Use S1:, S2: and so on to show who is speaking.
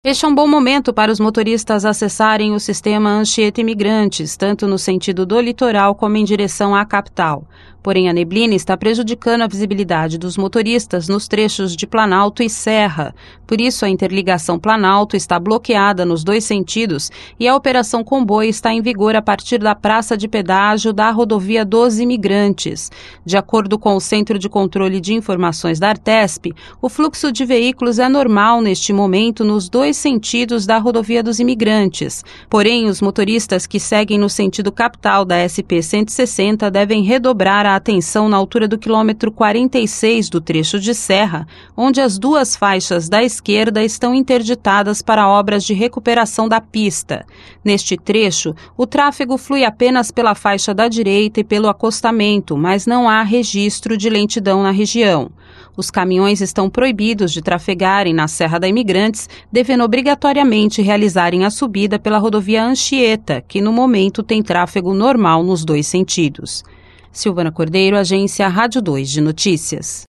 S1: Este é um bom momento para os motoristas acessarem o sistema Anchieta Imigrantes, tanto no sentido do litoral como em direção à capital. Porém, a neblina está prejudicando a visibilidade dos motoristas nos trechos de Planalto e Serra. Por isso, a interligação Planalto está bloqueada nos dois sentidos e a operação comboio está em vigor a partir da praça de pedágio da rodovia dos Imigrantes. De acordo com o Centro de Controle de Informações da Artesp, o fluxo de veículos é normal neste momento nos dois sentidos da rodovia dos Imigrantes. Porém, os motoristas que seguem no sentido capital da SP-160 devem redobrar a atenção na altura do quilômetro 46 do trecho de serra, onde as duas faixas da esquerda estão interditadas para obras de recuperação da pista. Neste trecho, o tráfego flui apenas pela faixa da direita e pelo acostamento, mas não há registro de lentidão na região. Os caminhões estão proibidos de trafegarem na Serra da Imigrantes, devendo obrigatoriamente realizarem a subida pela rodovia Anchieta, que no momento tem tráfego normal nos dois sentidos. Silvana Cordeiro, Agência Rádio 2 de Notícias.